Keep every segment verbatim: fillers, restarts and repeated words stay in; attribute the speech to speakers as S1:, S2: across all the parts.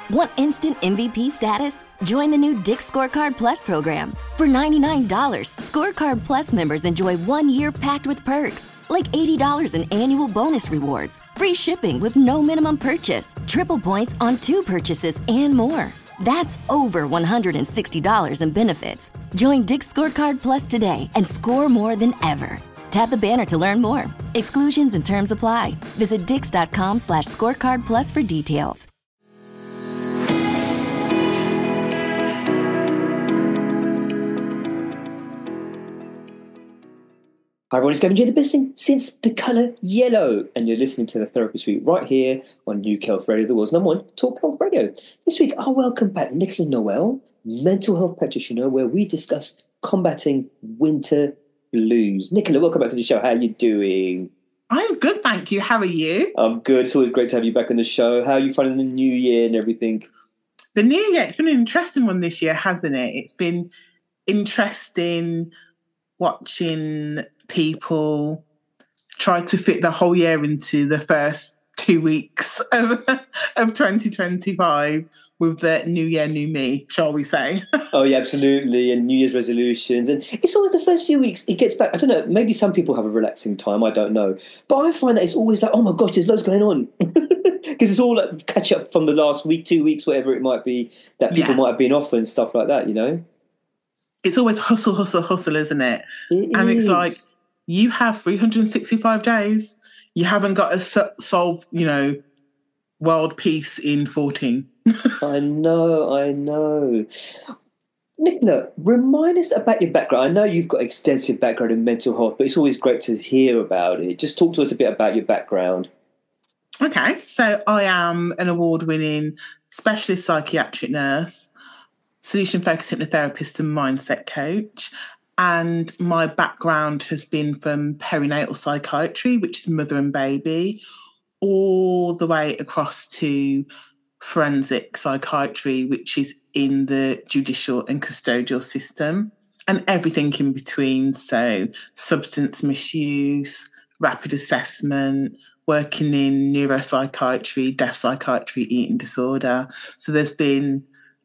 S1: Want instant M V P status? Join the new Dick's Scorecard Plus program. For ninety-nine dollars, Scorecard Plus members enjoy one year packed with perks, like eighty dollars in annual bonus rewards, free shipping with no minimum purchase, triple points on two purchases, and more. That's over one hundred sixty dollars in benefits. Join Dick's Scorecard Plus today and score more than ever. Tap the banner to learn more. Exclusions and terms apply. Visit dix.com slash scorecard plus for details.
S2: Hi everyone, it's Gavin J, the best thing since the colour yellow, and you're listening to the Therapy Suite right here on U K Health Radio, the world's number one talk health radio. This week, I welcome back Nicola Noel, mental health practitioner, where we discuss combating winter blues. Nicola, welcome back to the show. How are you doing?
S3: I'm good, thank you. How are you?
S2: I'm good. It's always great to have you back on the show. How are you finding the new year and everything?
S3: The new year, it's been an interesting one this year, hasn't it? It's been interesting watching people try to fit the whole year into the first two weeks of, of twenty twenty-five with the new year, new me, shall we say.
S2: Oh, yeah, absolutely. And New Year's resolutions. And it's always the first few weeks, it gets back. I don't know, maybe some people have a relaxing time, I don't know. But I find that it's always like, oh my gosh, there's loads going on. Because it's all like catch up from the last week, two weeks, whatever it might be, that people yeah. might have been off and stuff like that, you know?
S3: It's always hustle, hustle, hustle, isn't it?
S2: It
S3: and
S2: is.
S3: It's like, you have three hundred sixty-five days. You haven't got to so- solve, you know, world peace in fourteen.
S2: I know, I know. Nicola, remind us about your background. I know you've got extensive background in mental health, but it's always great to hear about it. Just talk to us a bit about your background.
S3: Okay, so I am an award-winning specialist psychiatric nurse, solution-focused hypnotherapist and mindset coach. And my background has been from perinatal psychiatry, which is mother and baby, all the way across to forensic psychiatry, which is in the judicial and custodial system, and everything in between. So substance misuse, rapid assessment, working in neuropsychiatry, deaf psychiatry, eating disorder. So there's been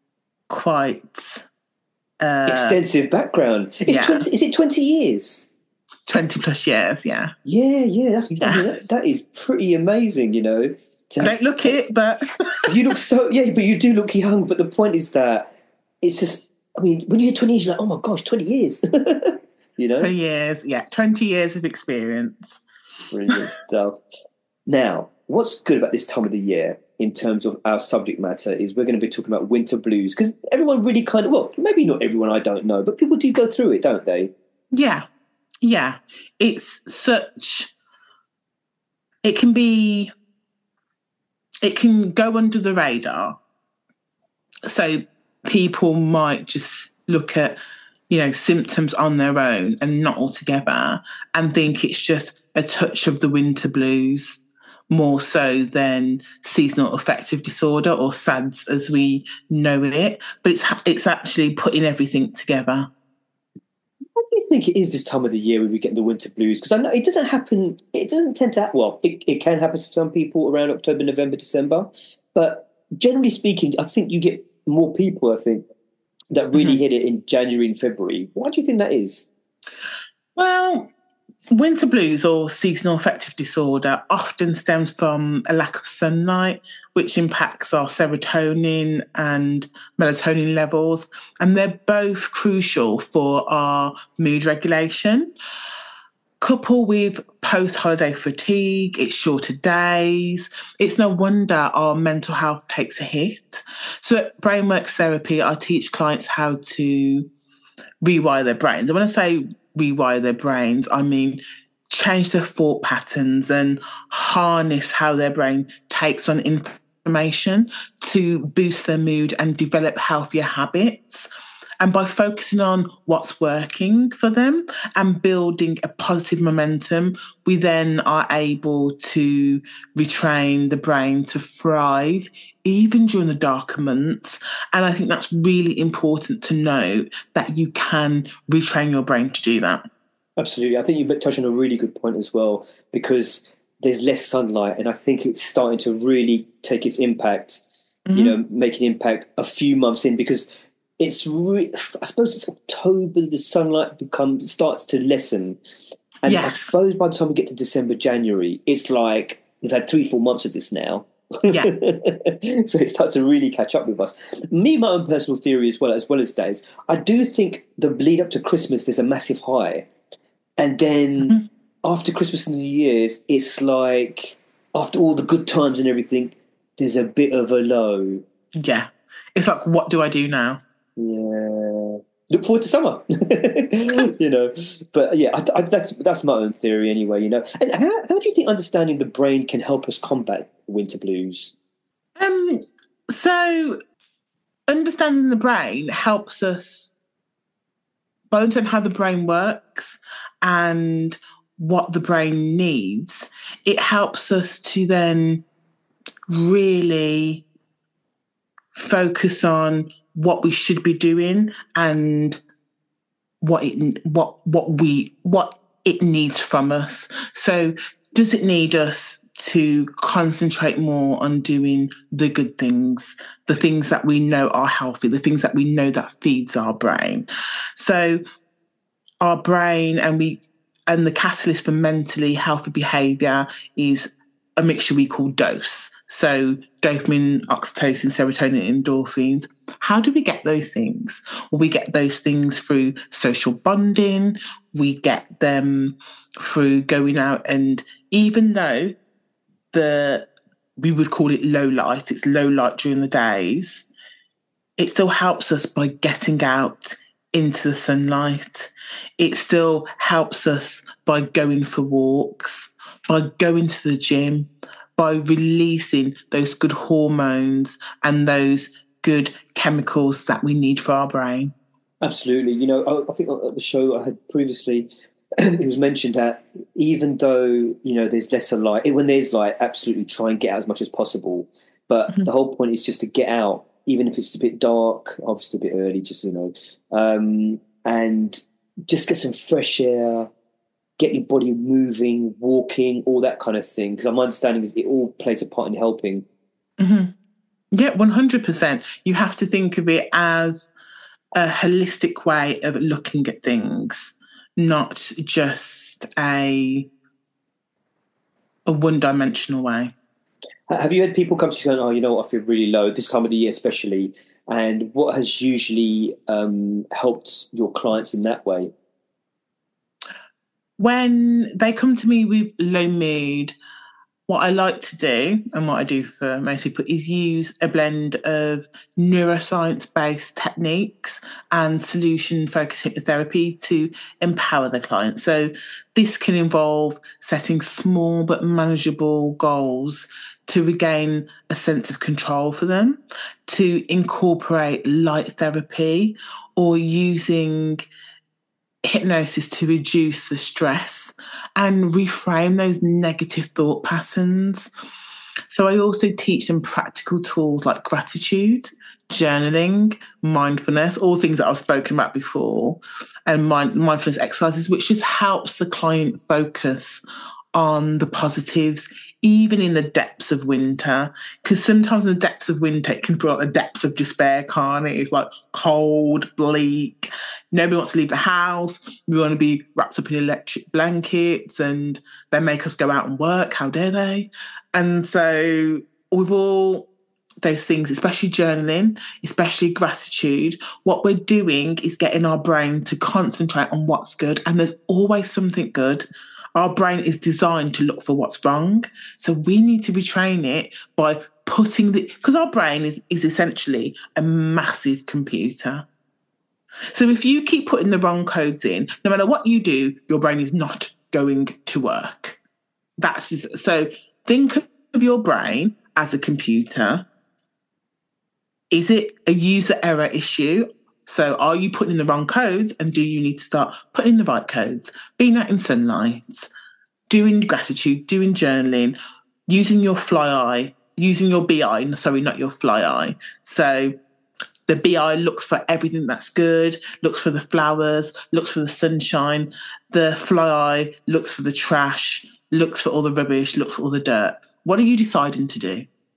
S3: quite...
S2: Uh, extensive background. It's
S3: yeah.
S2: twenty, is it twenty years?
S3: twenty plus years, yeah.
S2: Yeah, yeah. That's
S3: yeah.
S2: I mean, that, that is pretty amazing, you know.
S3: I don't look it, but...
S2: You look so... Yeah, but you do look young. But the point is that it's just... I mean, when you hit twenty years, you're like, oh my gosh, twenty years. You know?
S3: twenty years, yeah. twenty years of experience.
S2: Brilliant stuff. Now, what's good about this time of the year in terms of our subject matter is we're going to be talking about winter blues, because everyone really kind of, well, maybe not everyone, I don't know, but people do go through it, don't they?
S3: Yeah, yeah. It's such, it can be, it can go under the radar. So people might just look at, you know, symptoms on their own and not altogether and think it's just a touch of the winter blues, more so than seasonal affective disorder, or S A D S as we know it. But it's it's actually putting everything together.
S2: What do you think it is this time of the year when we get the winter blues? Because I know it doesn't happen, it doesn't tend to, well, it, it can happen to some people around October, November, December. But generally speaking, I think you get more people, I think, that really mm-hmm. hit it in January and February. Why do you think that is?
S3: Well, winter blues or seasonal affective disorder often stems from a lack of sunlight, which impacts our serotonin and melatonin levels, and they're both crucial for our mood regulation. Coupled with post-holiday fatigue, it's shorter days. It's no wonder our mental health takes a hit. So at Brainworks Therapy, I teach clients how to rewire their brains. And when I say rewire their brains, I mean change their thought patterns and harness how their brain takes on information to boost their mood and develop healthier habits. And by focusing on what's working for them and building a positive momentum, we then are able to retrain the brain to thrive even during the darker months. And I think that's really important to know, that you can retrain your brain to do that.
S2: Absolutely. I think you touched on a really good point as well, because there's less sunlight, and I think it's starting to really take its impact mm-hmm. you know, make an impact a few months in, because it's re- I suppose it's October, the sunlight becomes starts to lessen. And yes. I suppose by the time we get to December, January, it's like we've had three, four months of this now. Yeah. So it starts to really catch up with us. Me, my own personal theory as well, as well as that, is I do think the lead up to Christmas, there's a massive high. And then mm-hmm. after Christmas and New Year's, it's like after all the good times and everything, there's a bit of a low.
S3: Yeah. It's like, what do I do now?
S2: Yeah. Look forward to summer, you know. But yeah, I, I, that's that's my own theory anyway, you know. And how, how do you think understanding the brain can help us combat winter blues?
S3: Um. So, understanding the brain helps us both understand how the brain works and what the brain needs. It helps us to then really focus on what we should be doing and what it what what we what it needs from us. So does it need us to concentrate more on doing the good things, the things that we know are healthy, the things that we know that feeds our brain? So our brain and we and the catalyst for mentally healthy behaviour is a mixture we call dose. So dopamine, oxytocin, serotonin, endorphins. How do we get those things? Well, we get those things through social bonding. We get them through going out, and even though the we would call it low light, it's low light during the days, it still helps us by getting out into the sunlight. It still helps us by going for walks, by going to the gym, by releasing those good hormones and those good chemicals that we need for our brain.
S2: Absolutely. You know, I, I think at the show I had previously, it was mentioned that even though, you know, there's lesser light, when there's light, absolutely try and get out as much as possible. But mm-hmm. the whole point is just to get out, even if it's a bit dark, obviously a bit early, just, you know, um, and just get some fresh air, get your body moving, walking, all that kind of thing. Because my understanding is it all plays a part in helping.
S3: Mm-hmm. Yeah, one hundred percent. You have to think of it as a holistic way of looking at things, not just a a one-dimensional way.
S2: Have you had people come to you going, oh, you know what, I feel really low, this time of the year especially, and what has usually um, helped your clients in that way?
S3: When they come to me with low mood, what I like to do, and what I do for most people, is use a blend of neuroscience-based techniques and solution-focused hypnotherapy to empower the client. So this can involve setting small but manageable goals to regain a sense of control for them, to incorporate light therapy, or using hypnosis to reduce the stress and reframe those negative thought patterns. So I also teach them practical tools like gratitude, journaling, mindfulness, all things that I've spoken about before, and mind, mindfulness exercises, which just helps the client focus on the positives, even in the depths of winter. Because sometimes in the depths of winter, it can feel like the depths of despair, can't it? It's like cold, bleak. Nobody wants to leave the house. We want to be wrapped up in electric blankets, and they make us go out and work. How dare they? And so with all those things, especially journaling, especially gratitude, what we're doing is getting our brain to concentrate on what's good. And there's always something good. Our brain is designed to look for what's wrong. So we need to retrain it by putting the... Because our brain is, is essentially a massive computer. So if you keep putting the wrong codes in, no matter what you do, your brain is not going to work. That's just... So think of your brain as a computer. Is it a user error issue? So are you putting in the wrong codes, and do you need to start putting in the right codes? Being out in sunlight, doing gratitude, doing journaling, using your fly eye, using your B I, sorry, not your fly eye. So the B I looks for everything that's good, looks for the flowers, looks for the sunshine. The fly eye looks for the trash, looks for all the rubbish, looks for all the dirt. What are you deciding to do?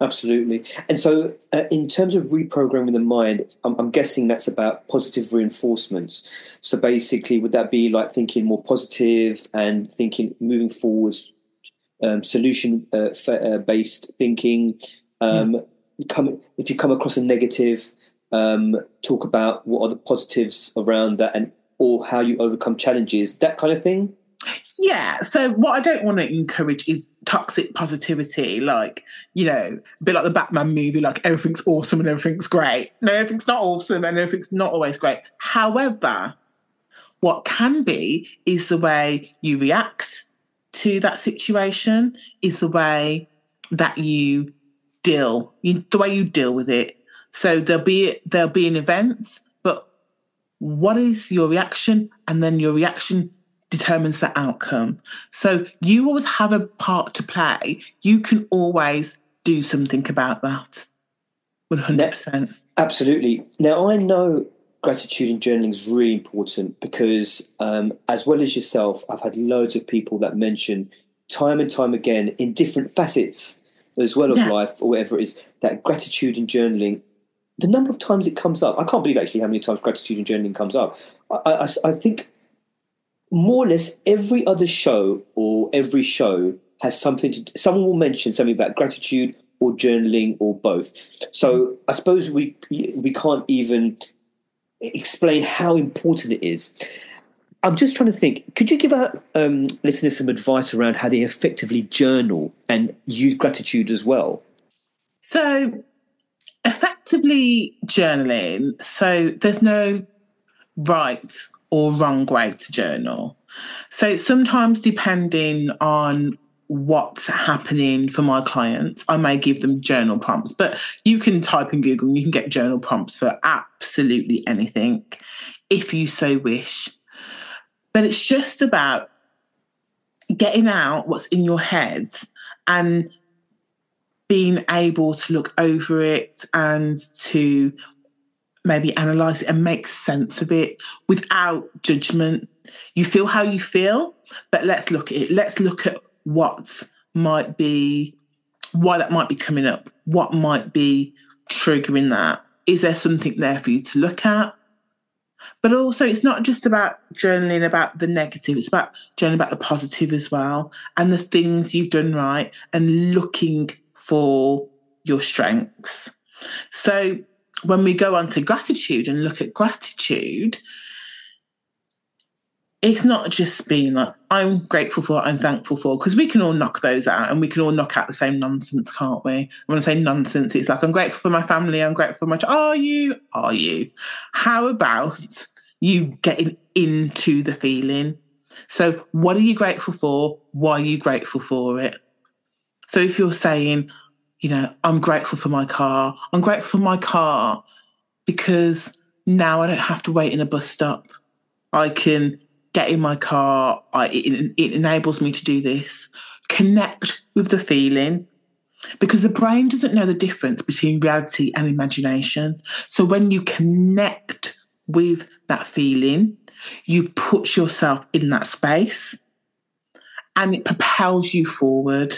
S2: Absolutely. And so, uh, in terms of reprogramming the mind, I'm, I'm guessing that's about positive reinforcements. So, basically, would that be like thinking more positive and thinking moving forwards, um, solution uh, f- uh, based thinking? Um,
S3: Yeah.
S2: come, if you come across a negative, um, talk about what are the positives around that, and or how you overcome challenges, that kind of thing.
S3: Yeah, so what I don't want to encourage is toxic positivity, like, you know, a bit like the Batman movie, like everything's awesome and everything's great. No, everything's not awesome and everything's not always great. However, what can be is the way you react to that situation, is the way that you deal, you, the way you deal with it. So there'll be there'll be an event, but what is your reaction? And then your reaction determines the outcome. So you always have a part to play. You can always do something about that. one hundred percent.
S2: Now, absolutely. Now, I know gratitude and journaling is really important because, um, as well as yourself, I've had loads of people that mention time and time again in different facets as well of
S3: Yeah.
S2: life or whatever it is, that gratitude and journaling, the number of times it comes up, I can't believe actually how many times gratitude and journaling comes up. I, I, I think more or less every other show or every show has something to, someone will mention something about gratitude or journaling or both. So I suppose we we can't even explain how important it is. I'm just trying to think, could you give our um, listeners some advice around how they effectively journal and use gratitude as well?
S3: So effectively journaling, so there's no right or wrong way to journal. So sometimes depending on what's happening for my clients, I may give them journal prompts, but you can type in Google and you can get journal prompts for absolutely anything if you so wish. But it's just about getting out what's in your head and being able to look over it and to maybe analyse it and make sense of it without judgment. You feel how you feel, but let's look at it. Let's look at what might be, why that might be coming up, what might be triggering that. Is there something there for you to look at? But also, it's not just about journaling about the negative, it's about journaling about the positive as well, and the things you've done right, and looking for your strengths. So when we go on to gratitude and look at gratitude, it's not just being like, I'm grateful for, I'm thankful for, because we can all knock those out and we can all knock out the same nonsense, can't we? When I say nonsense, it's like, I'm grateful for my family, I'm grateful for my child. Are you? Are you? How about you getting into the feeling? So what are you grateful for? Why are you grateful for it? So if you're saying, you know, I'm grateful for my car, I'm grateful for my car because now I don't have to wait in a bus stop. I can get in my car. I, it, it enables me to do this. Connect with the feeling, because the brain doesn't know the difference between reality and imagination. So when you connect with that feeling, you put yourself in that space and it propels you forward.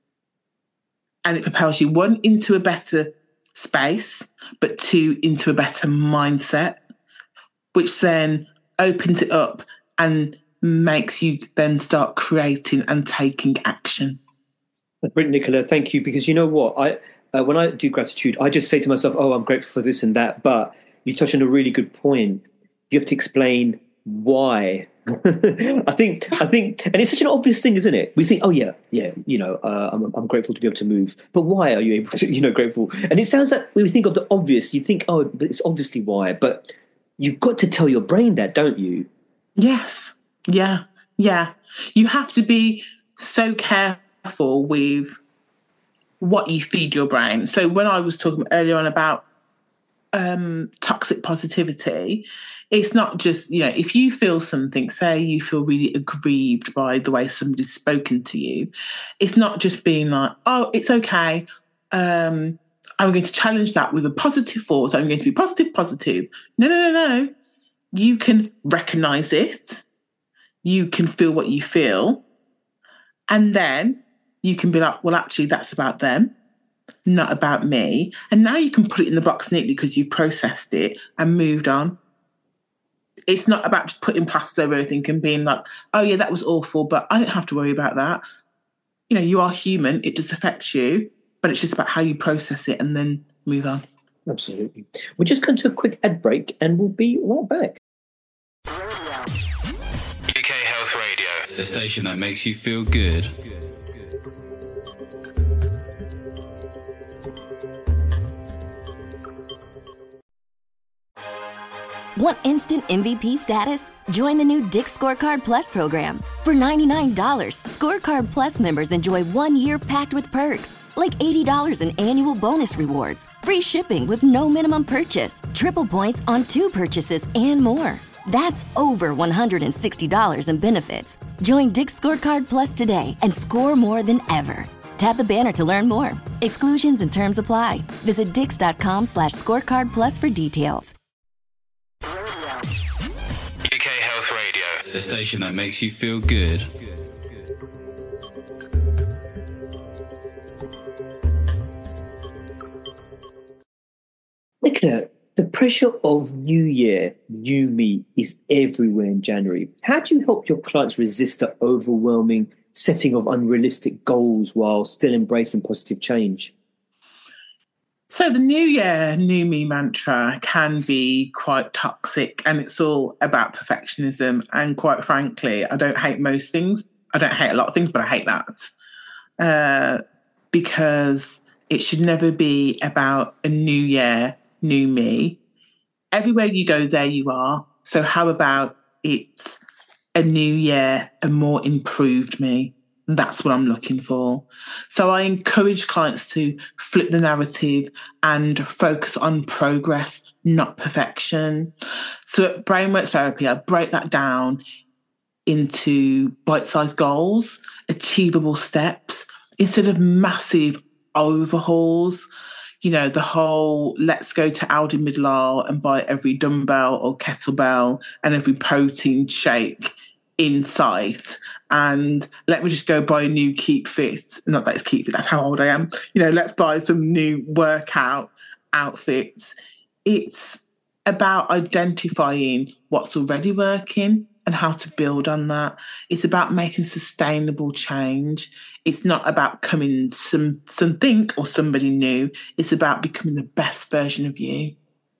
S3: And it propels you, one, into a better space, but two, into a better mindset, which then opens it up and makes you then start creating and taking action.
S2: Brilliant, Nicola, thank you. Because you know what? I uh, when I do gratitude, I just say to myself, oh, I'm grateful for this and that. But you touch on a really good point. You have to explain why. I think, I think, and it's such an obvious thing, isn't it? We think, oh yeah, yeah, you know, uh, I'm, I'm grateful to be able to move, but why are you able to, you know, grateful? And it sounds like when we think of the obvious, you think, oh, but it's obviously why, but you've got to tell your brain that, don't you?
S3: Yes, yeah, yeah. You have to be so careful with what you feed your brain. So when I was talking earlier on about um, toxic positivity, it's not just, you know, if you feel something, say you feel really aggrieved by the way somebody's spoken to you, it's not just being like, oh, it's okay. Um, I'm going to challenge that with a positive thought. I'm going to be positive, positive. No, no, no, no. You can recognise it. You can feel what you feel. And then you can be like, well, actually, that's about them. not about me. And now you can put it in the box neatly because you processed it and moved on. It's not about just putting plasters over everything and being like, oh, yeah, that was awful, but I don't have to worry about that. You know, you are human. It does affect you, but it's just about how you process it and then move on.
S2: Absolutely. We're just going to a quick ad break and we'll be right back.
S4: U K Health Radio, the station that makes you feel good.
S1: Want instant M V P status? Join the new Dick's Scorecard Plus program. For ninety-nine dollars, Scorecard Plus members enjoy one year packed with perks, like eighty dollars in annual bonus rewards, free shipping with no minimum purchase, triple points on two purchases, and more. That's over one hundred sixty dollars in benefits. Join Dick's Scorecard Plus today and score more than ever. Tap the banner to learn more. Exclusions and terms apply. Visit dix.com slash scorecard plus for details.
S4: U K Health Radio, the station that makes you feel good.
S2: Nicola, the pressure of New Year, new me, is everywhere in January. How do you help your clients resist the overwhelming setting of unrealistic goals while still embracing positive change?
S3: So the New Year, New Me mantra can be quite toxic, and it's all about perfectionism. And quite frankly, I don't hate most things. I don't hate a lot of things, but I hate that. Uh, because it should never be about a new year, new me. Everywhere you go, there you are. So how about it's a new year, a more improved me? That's what I'm looking for. So I encourage clients to flip the narrative and focus on progress, not perfection. So at Brainworks Therapy, I break that down into bite-sized goals, achievable steps, instead of massive overhauls. You know, the whole let's go to Aldi Midlar and buy every dumbbell or kettlebell and every protein shake in sight, and let me just go buy a new Keep Fit. Not that it's Keep Fit, that's how old I am. You know, let's buy some new workout outfits. It's about identifying what's already working and how to build on that. It's about making sustainable change. It's not about becoming some something or somebody new. It's about becoming the best version of you.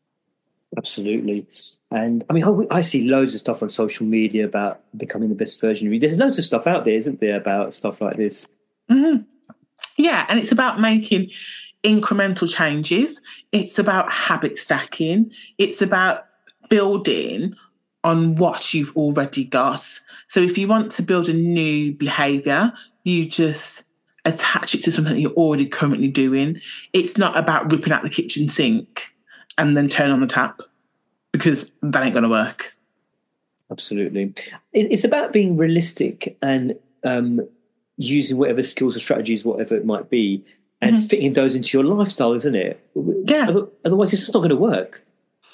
S2: Absolutely. And I mean, I, I see loads of stuff on social media about becoming the best version of you. There's loads of stuff out there, isn't there, about stuff like this?
S3: Mm-hmm. Yeah, and it's about making incremental changes. It's about habit stacking. It's about building on what you've already got. So if you want to build a new behaviour, you just attach it to something that you're already currently doing. It's not about ripping out the kitchen sink and then turn on the tap, because that ain't going to work.
S2: Absolutely. It's about being realistic and um, using whatever skills or strategies, whatever it might be, and mm-hmm. fitting those into your lifestyle, isn't it?
S3: Yeah.
S2: Otherwise, it's just not going to work.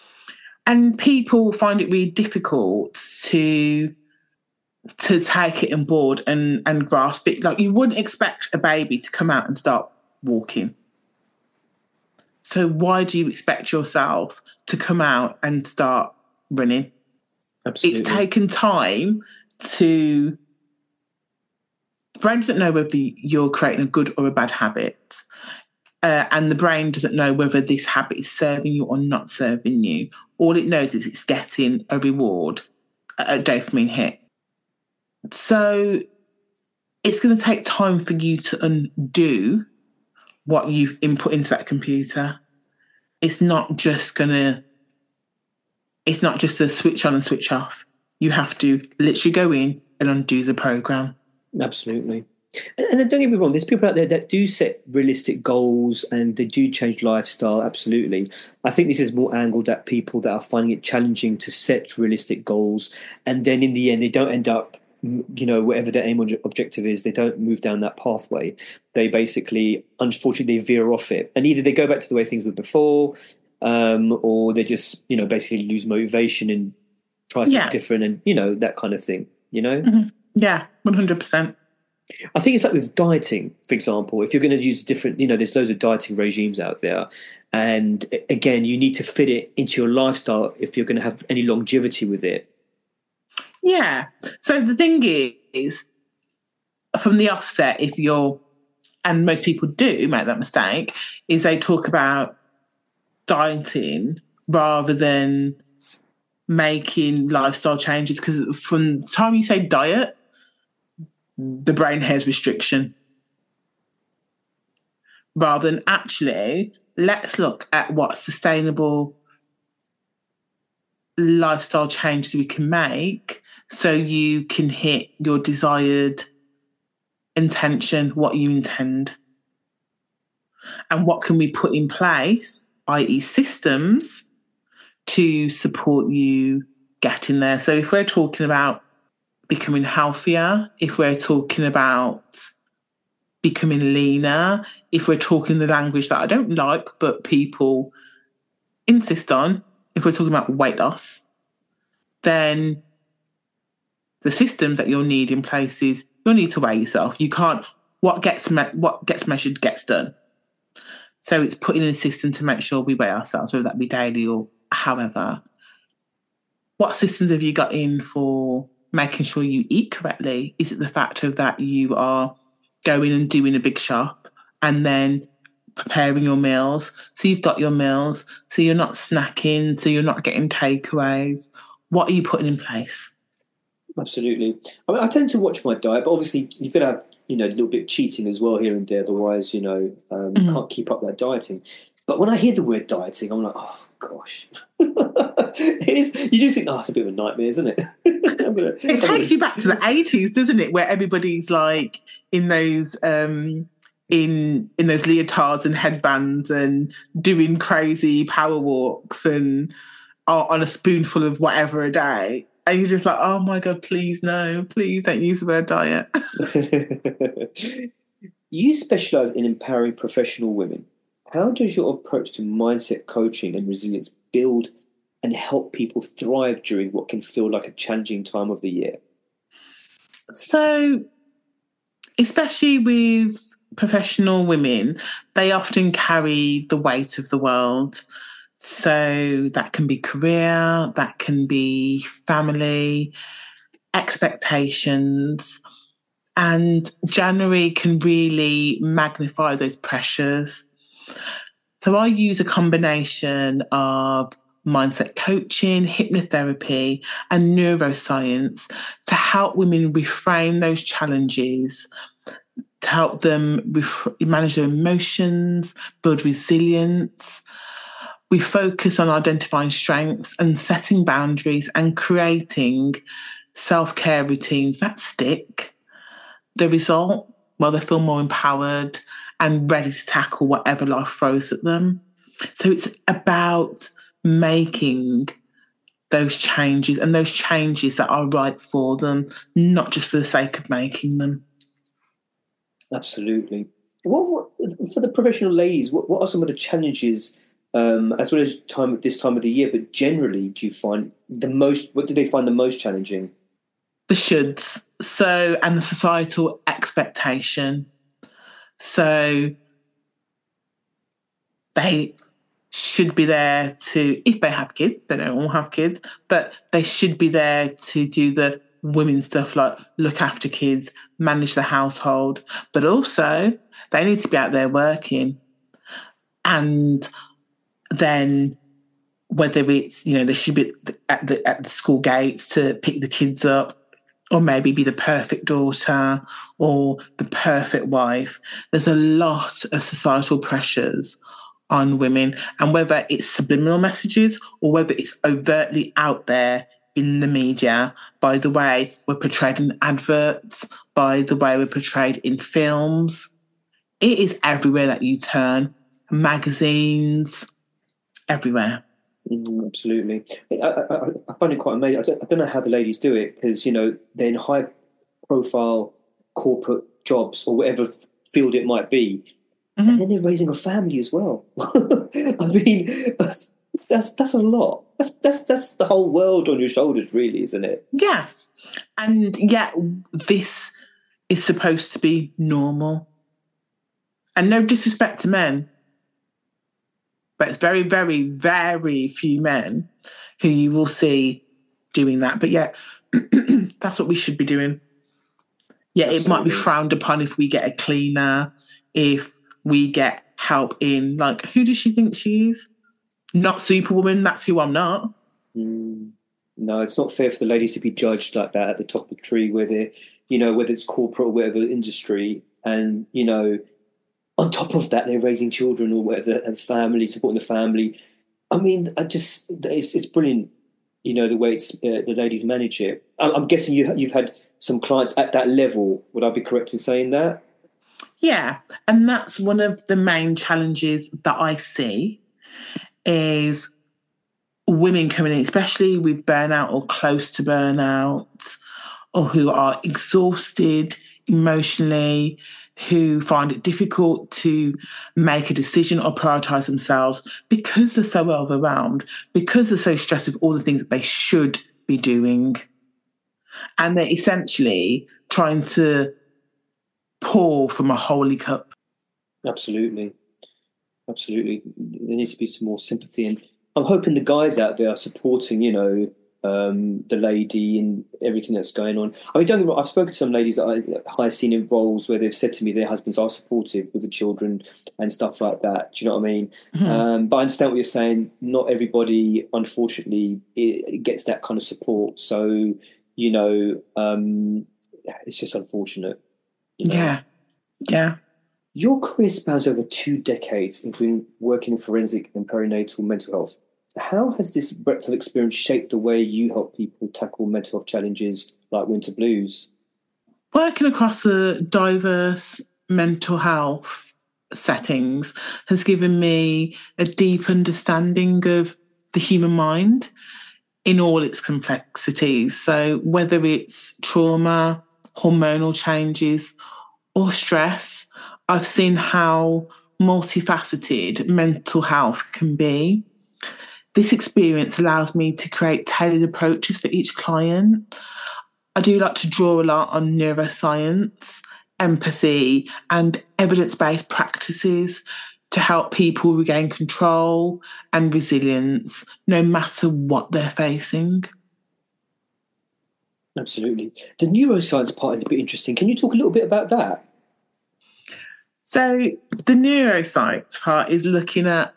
S3: And people find it really difficult to to take it on board and, and grasp it. Like, you wouldn't expect a baby to come out and start walking. So why do you expect yourself to come out and start running?
S2: Absolutely.
S3: It's taken time to... The brain doesn't know whether you're creating a good or a bad habit. Uh, and the brain doesn't know whether this habit is serving you or not serving you. All it knows is it's getting a reward, a dopamine hit. So it's going to take time for you to undo what you've input into that computer. It's not just going to, it's not just a switch on and switch off. You have to literally go in and undo the program.
S2: Absolutely. And, and don't get me wrong, there's people out there that do set realistic goals and they do change lifestyle, absolutely. I think this is more angled at people that are finding it challenging to set realistic goals, and then in the end they don't end up, you know, whatever their aim or objective is, they don't move down that pathway. They basically, unfortunately, they veer off it. And either they go back to the way things were before, um, or they just, you know, basically lose motivation and try something
S3: yeah.
S2: different and, you know, that kind of thing, you know?
S3: Mm-hmm. Yeah, one hundred percent.
S2: I think it's like with dieting, for example. If you're going to use different, you know, there's loads of dieting regimes out there. And again, you need to fit it into your lifestyle if you're going to have any longevity with it.
S3: Yeah. So the thing is, from the offset, if you're, and most people do make that mistake, is they talk about dieting rather than making lifestyle changes. Because from the time you say diet, the brain has restriction. Rather than actually, let's look at what sustainable lifestyle changes we can make so you can hit your desired intention, what you intend. And what can we put in place, that is systems, to support you getting there. So if we're talking about becoming healthier, if we're talking about becoming leaner, if we're talking the language that I don't like but people insist on, if we're talking about weight loss, then the systems that you'll need in place is you'll need to weigh yourself. You can't, what gets me- what gets measured gets done. So it's putting in a system to make sure we weigh ourselves, whether that be daily or however. What systems have you got in for making sure you eat correctly? Is it the fact of that you are going and doing a big shop and then preparing your meals? So you've got your meals, so you're not snacking, so you're not getting takeaways. What are you putting in place?
S2: Absolutely. I mean, I tend to watch my diet, but obviously you've got to have, you know, a little bit of cheating as well here and there. Otherwise, you know, um, you mm. can't keep up that dieting. But when I hear the word dieting, I'm like, oh, gosh. it is, you just think, oh, it's a bit of a nightmare, isn't it? I'm gonna,
S3: it takes
S2: gonna...
S3: you back to the eighties, doesn't it? Where everybody's like in those... Um, in in those leotards and headbands and doing crazy power walks and are on a spoonful of whatever a day. And you're just like, oh my God, please no, please don't use the word diet.
S2: You specialise in empowering professional women. How does your approach to mindset coaching and resilience build and help people thrive during what can feel like a challenging time of the year?
S3: So, especially with professional women, they often carry the weight of the world. So that can be career, that can be family, expectations. And January can really magnify those pressures. So I use a combination of mindset coaching, hypnotherapy, and neuroscience to help women reframe those challenges, to help them ref- manage their emotions, build resilience. We focus on identifying strengths and setting boundaries and creating self-care routines that stick. The result, well, they feel more empowered and ready to tackle whatever life throws at them. So it's about making those changes and those changes that are right for them, not just for the sake of making them.
S2: Absolutely. What, what for the professional ladies, what, what are some of the challenges, um, as well as time this time of the year, but generally do you find the most, what do they find the most challenging?
S3: The shoulds. So, and the societal expectation. So they should be there to, if they have kids, they don't all have kids, but they should be there to do the women stuff like look after kids, manage the household, but also they need to be out there working. And then whether it's, you know, they should be at the at the school gates to pick the kids up, or maybe be the perfect daughter or the perfect wife. There's a lot of societal pressures on women, and whether it's subliminal messages or whether it's overtly out there in the media, by the way we're portrayed in adverts, by the way we're portrayed in films. It is everywhere that you turn, magazines, everywhere.
S2: Mm, absolutely. I, I, I find it quite amazing. I don't, I don't know how the ladies do it, because, you know, they're in high-profile corporate jobs or whatever field it might be, mm-hmm. and then they're raising a family as well. I mean, that's that's a lot. That's that's that's the whole world on your shoulders, really, isn't it?
S3: Yeah, and yet this is supposed to be normal. And no disrespect to men, but it's very, very, very few men who you will see doing that. But yeah, that's what we should be doing. Yeah, Absolutely. It might be frowned upon if we get a cleaner, if we get help in, like, who does she think she is? Not Superwoman, that's who I'm not.
S2: Mm, no, it's not fair for the ladies to be judged like that at the top of the tree, where they're, you know, whether it's corporate or whatever industry, and, you know, on top of that, they're raising children or whatever, and family, supporting the family. I mean, I just, it's, it's brilliant, you know, the way it's, uh, the ladies manage it. I'm, I'm guessing you, you've had some clients at that level. Would I be correct in saying that?
S3: Yeah, and that's one of the main challenges that I see is women coming in, especially with burnout or close to burnout, or who are exhausted emotionally, who find it difficult to make a decision or prioritise themselves because they're so overwhelmed, because they're so stressed with all the things that they should be doing. And they're essentially trying to pour from a holy cup.
S2: Absolutely. Absolutely. There needs to be some more sympathy. And I'm hoping the guys out there are supporting, you know, um, the lady and everything that's going on. I mean, don't get me wrong, I've spoken to some ladies that I, high senior roles where they've said to me their husbands are supportive with the children and stuff like that. Do you know what I mean? Mm-hmm. Um, but I understand what you're saying. Not everybody, unfortunately, it, it gets that kind of support. So, you know, um, it's just unfortunate. You know?
S3: Yeah, yeah.
S2: Your career spans over two decades, including working in forensic and perinatal mental health. How has this breadth of experience shaped the way you help people tackle mental health challenges like winter blues?
S3: Working across a diverse mental health settings has given me a deep understanding of the human mind in all its complexities. So whether it's trauma, hormonal changes, or stress, I've seen how multifaceted mental health can be. This experience allows me to create tailored approaches for each client. I do like to draw a lot on neuroscience, empathy, and evidence-based practices to help people regain control and resilience, no matter what they're facing.
S2: Absolutely. The neuroscience part is a bit interesting. Can you talk a little bit about that?
S3: So the neuroscience part is looking at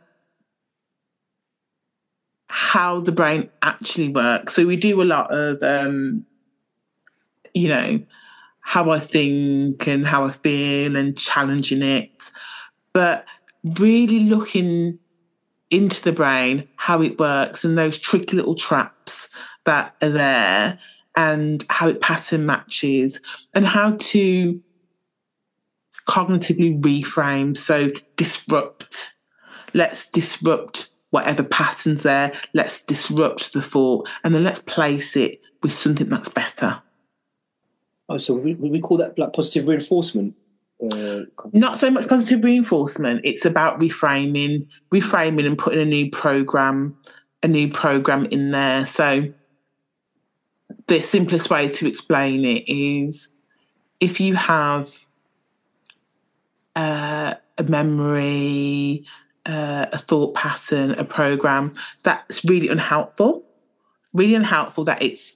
S3: how the brain actually works. So we do a lot of, um, you know, how I think and how I feel and challenging it, but really looking into the brain, how it works and those tricky little traps that are there and how it pattern matches and how to cognitively reframe, so disrupt. Let's disrupt whatever pattern's there. Let's disrupt the thought and then let's place it with something that's better.
S2: Oh, so would we call that like positive reinforcement? Uh,
S3: Not so much positive reinforcement. It's about reframing, reframing and putting a new program, a new program in there. So the simplest way to explain it is if you have Uh, a memory, uh, a thought pattern, a program that's really unhelpful, really unhelpful that it's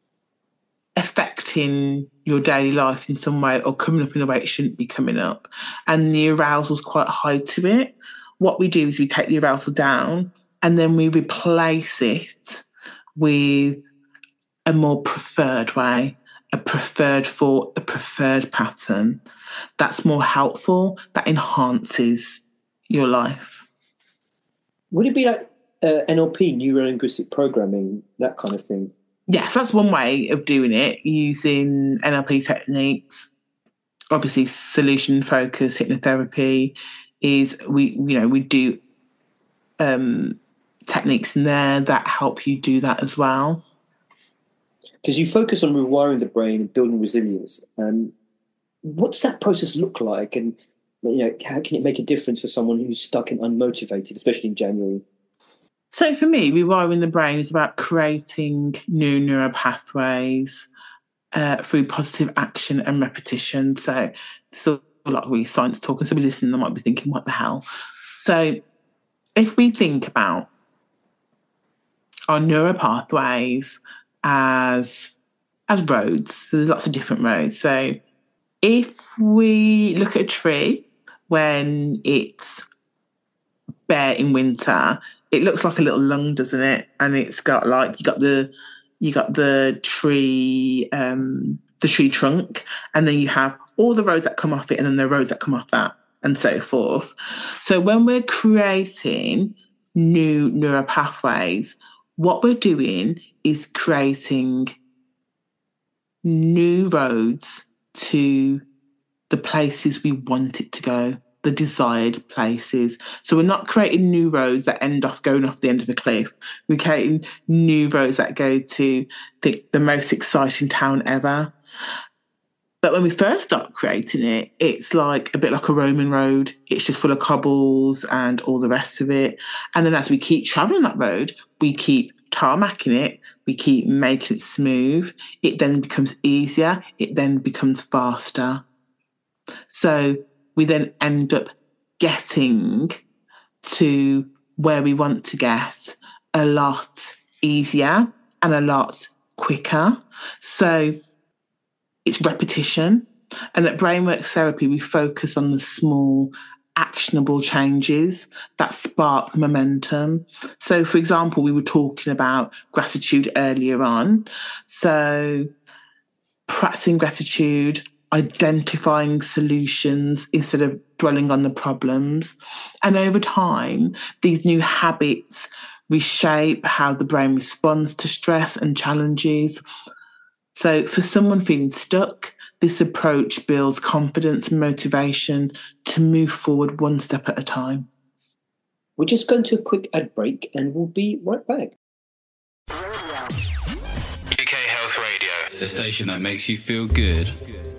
S3: affecting your daily life in some way or coming up in a way it shouldn't be coming up, and the arousal's quite high to it. What we do is we take the arousal down and then we replace it with a more preferred way, a preferred thought, a preferred pattern that's more helpful, that enhances your life.
S2: Would it be like uh, N L P, neuro-linguistic programming, that kind of thing?
S3: Yes, that's one way of doing it, using N L P techniques. Obviously, solution focus hypnotherapy is we, you know, we do um, techniques in there that help you do that as well.
S2: Because you focus on rewiring the brain and building resilience. Um, what does that process look like? And, you know, how can it make a difference for someone who's stuck and unmotivated, especially in January?
S3: So for me, rewiring the brain is about creating new neural pathways, uh, through positive action and repetition. So it's all like really science talk, and somebody listening that might be thinking, what the hell? So if we think about our neural pathways as as roads, so there's lots of different roads. So if we look at a tree when it's bare in winter, it looks like a little lung, doesn't it? And it's got like you got the you got the tree um, the tree trunk, and then you have all the roads that come off it, and then the roads that come off that, and so forth. So when we're creating new neural pathways, what we're doing is creating new roads to the places we want it to go, the desired places. So we're not creating new roads that end off going off the end of a cliff. We're creating new roads that go to the, the most exciting town ever. But when we first start creating it, it's like a bit like a Roman road. It's just full of cobbles and all the rest of it. And then as we keep travelling that road, we keep tarmacking it, we keep making it smooth. It then becomes easier. It then becomes faster. So we then end up getting to where we want to get a lot easier and a lot quicker. So it's repetition. And at Brainworks Therapy, we focus on the small, actionable changes that spark momentum. So, for example, we were talking about gratitude earlier on. So practicing gratitude, identifying solutions instead of dwelling on the problems. And over time, these new habits reshape how the brain responds to stress and challenges. So for someone feeling stuck, this approach builds confidence and motivation to move forward one step at a time.
S2: We're just going to a quick ad break and we'll be right back.
S4: U K Health Radio, the station that makes you feel good.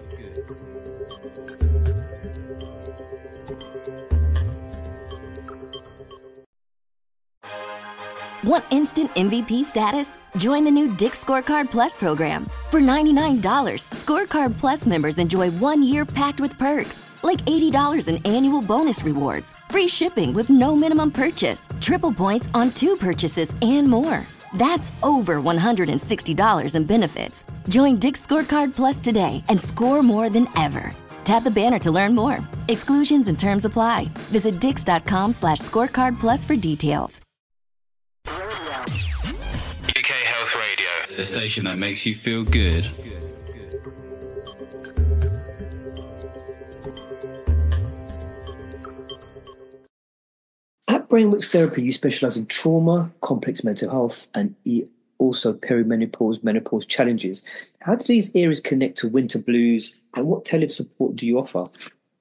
S1: Want instant M V P status? Join the new Dick's Scorecard Plus program. For ninety-nine dollars, Scorecard Plus members enjoy one year packed with perks, like eighty dollars in annual bonus rewards, free shipping with no minimum purchase, triple points on two purchases, and more. That's over one hundred sixty dollars in benefits. Join Dick's Scorecard Plus today and score more than ever. Tap the banner to learn more. Exclusions and terms apply. Visit dix.com slash scorecard plus for details.
S4: U K Health Radio, the station that makes you feel good.
S2: At Brainworks Therapy, you specialise in trauma, complex mental health, and also perimenopause, menopause challenges. How do these areas connect to winter blues, and what tailored support do you offer?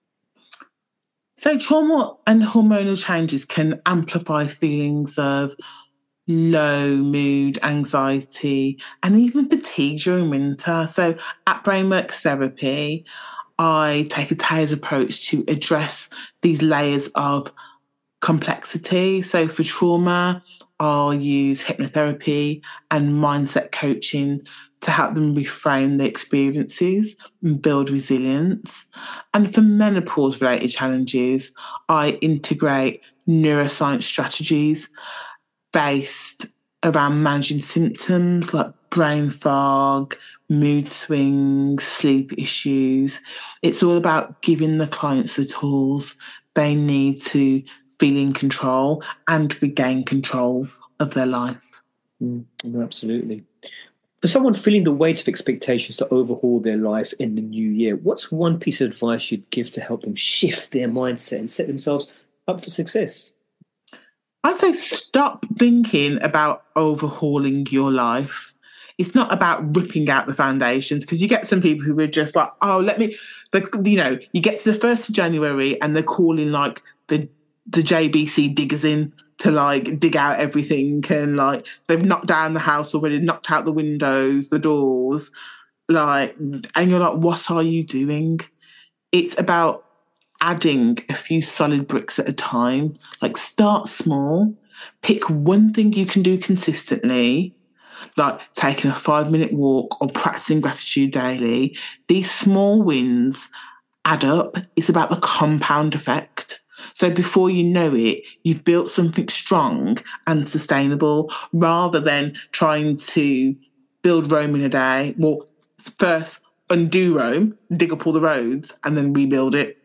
S3: So trauma and hormonal changes can amplify feelings of low mood, anxiety, and even fatigue during winter. So at Brainworks Therapy, I take a tailored approach to address these layers of complexity. So for trauma, I'll use hypnotherapy and mindset coaching to help them reframe their experiences and build resilience. And for menopause-related challenges, I integrate neuroscience strategies based around managing symptoms like brain fog, mood swings, sleep issues. It's all about giving the clients the tools they need to feel in control and regain control of their life.
S2: Mm, absolutely. For someone feeling the weight of expectations to overhaul their life in the new year, what's one piece of advice you'd give to help them shift their mindset and set themselves up for success?
S3: I'd say stop thinking about overhauling your life. It's not about ripping out the foundations, because you get some people who are just like, oh, let me, like, you know, you get to the first of January and they're calling like the the J B C diggers in to like dig out everything, and like they've knocked down the house already, knocked out the windows, the doors, like, and you're like, what are you doing? It's about adding a few solid bricks at a time. Like, start small, pick one thing you can do consistently, like taking a five-minute walk or practicing gratitude daily, these small wins add up. It's about the compound effect. So before you know it, you've built something strong and sustainable rather than trying to build Rome in a day. Well, first undo Rome, dig up all the roads, and then rebuild it.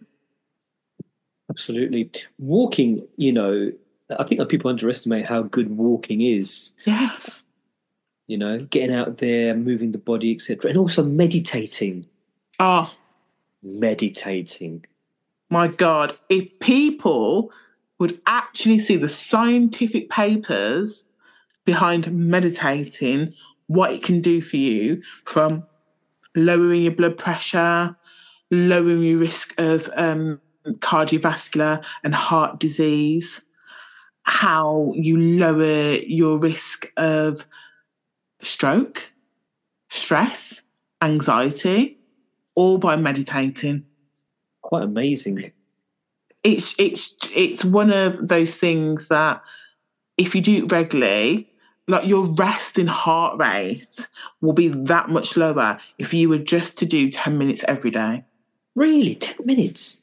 S2: Absolutely. Walking, you know, I think that people underestimate how good walking is.
S3: Yes.
S2: You know, getting out there, moving the body, et cetera. And also meditating.
S3: Oh.
S2: Meditating.
S3: My God, if people would actually see the scientific papers behind meditating, what it can do for you, from lowering your blood pressure, lowering your risk of um, cardiovascular and heart disease, how you lower your risk of stroke, stress, anxiety, all by meditating.
S2: Quite amazing.
S3: It's it's it's one of those things that if you do it regularly, like your resting heart rate will be that much lower if you were just to do ten minutes every day.
S2: Really? ten minutes?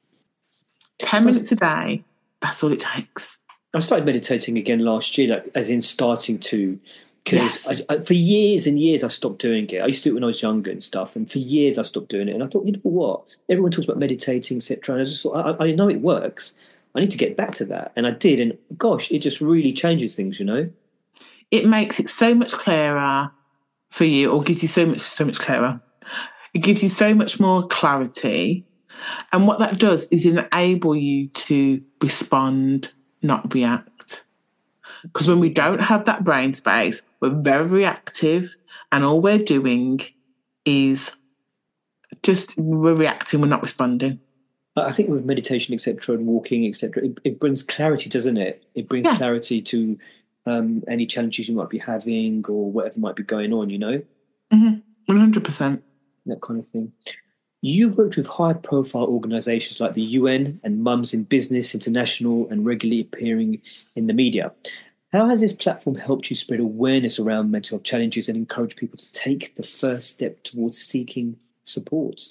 S3: ten minutes a day, that's all it takes.
S2: I started meditating again last year, like, as in starting to, because
S3: Yes.
S2: I, I, for years and years I stopped doing it. I used to do it when I was younger and stuff, and for years I stopped doing it. And I thought, you know what? Everyone talks about meditating, et cetera. And I just thought, I, I know it works. I need to get back to that. And I did, and gosh, it just really changes things, you know?
S3: It makes it so much clearer for you, or gives you so much, so much clearer. It gives you so much more clarity. And what that does is enable you to respond, not react. Because when we don't have that brain space, we're very reactive, and all we're doing is just we're reacting, we're not responding.
S2: I think with meditation, et cetera, and walking, et cetera, it, it brings clarity, doesn't it? It brings
S3: Yeah.
S2: clarity to um, any challenges you might be having or whatever might be going on, you know?
S3: Mm-hmm. one hundred percent.
S2: That kind of thing. You've worked with high-profile organisations like the U N and Mums in Business International and regularly appearing in the media. How has this platform helped you spread awareness around mental health challenges and encourage people to take the first step towards seeking support?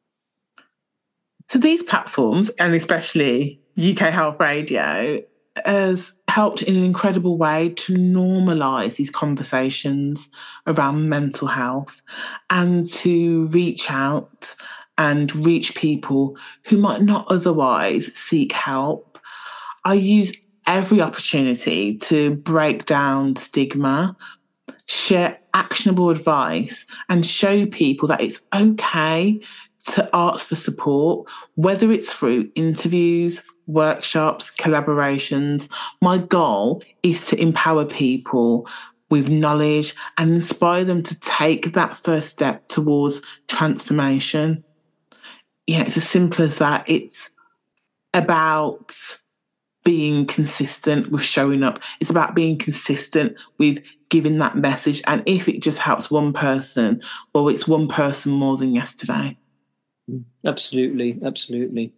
S3: So these platforms, and especially U K Health Radio, has helped in an incredible way to normalise these conversations around mental health and to reach out and reach people who might not otherwise seek help. I use every opportunity to break down stigma, share actionable advice, and show people that it's okay to ask for support, whether it's through interviews, workshops, collaborations. My goal is to empower people with knowledge and inspire them to take that first step towards transformation. Yeah, it's as simple as that. It's about being consistent with showing up. It's about being consistent with giving that message. And if it just helps one person, or it's one person more than yesterday.
S2: Absolutely, absolutely.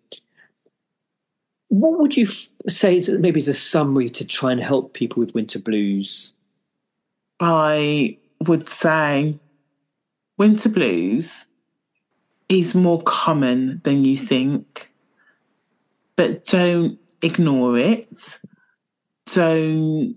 S2: What would you f- say is maybe as a summary to try and help people with winter blues?
S3: I would say winter blues is more common than you think, but don't ignore it. Don't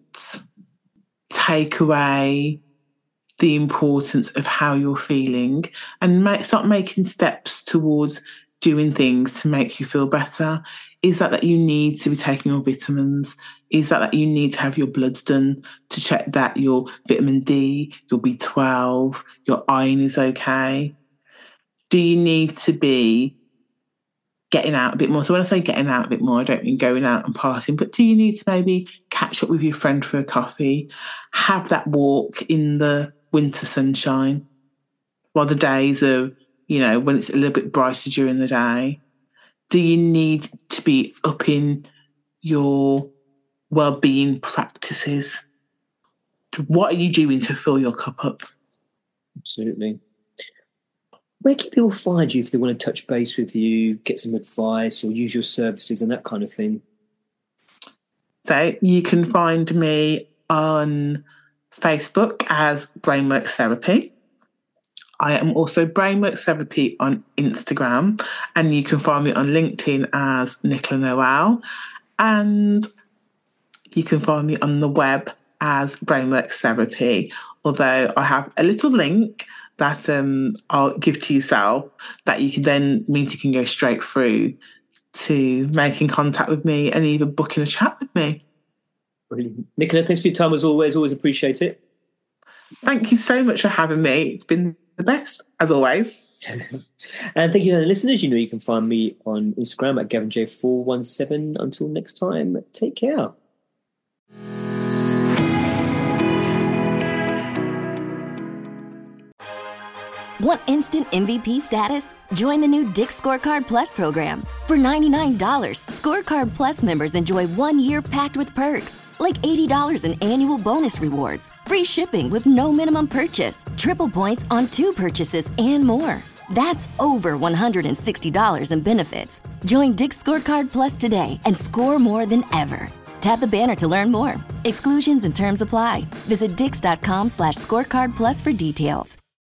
S3: take away the importance of how you're feeling, and make, start making steps towards doing things to make you feel better. Is that that you need to be taking your vitamins? Is that that you need to have your bloods done to check that your vitamin D, your B twelve, your iron is okay? Do you need to be getting out a bit more? So when I say getting out a bit more, I don't mean going out and partying, but do you need to maybe catch up with your friend for a coffee, have that walk in the winter sunshine while the days are, you know, when it's a little bit brighter during the day? Do you need to be upping your well-being practices? What are you doing to fill your cup up?
S2: Absolutely. Where can people find you if they want to touch base with you, get some advice or use your services and that kind of thing?
S3: So you can find me on Facebook as Brainworks Therapy. I am also Brainworks Therapy on Instagram, and you can find me on LinkedIn as Nicola Noel, and you can find me on the web as Brainworks Therapy, although I have a little link that um, I'll give to yourself that you can then means you can go straight through to making contact with me and even booking a chat with me.
S2: Brilliant. Nicola, thanks for your time as always. Always appreciate it.
S3: Thank you so much for having me. It's been the best, as always.
S2: And thank you to the listeners. You know you can find me on Instagram at Gavin J four one seven. Until next time, take care.
S1: Want instant M V P status? Join the new Dick's Scorecard Plus program. For ninety-nine dollars, Scorecard Plus members enjoy one year packed with perks, like eighty dollars in annual bonus rewards, free shipping with no minimum purchase, triple points on two purchases, and more. That's over one hundred sixty dollars in benefits. Join Dick's Scorecard Plus today and score more than ever. Tap the banner to learn more. Exclusions and terms apply. Visit dix.com slash scorecard plus for details.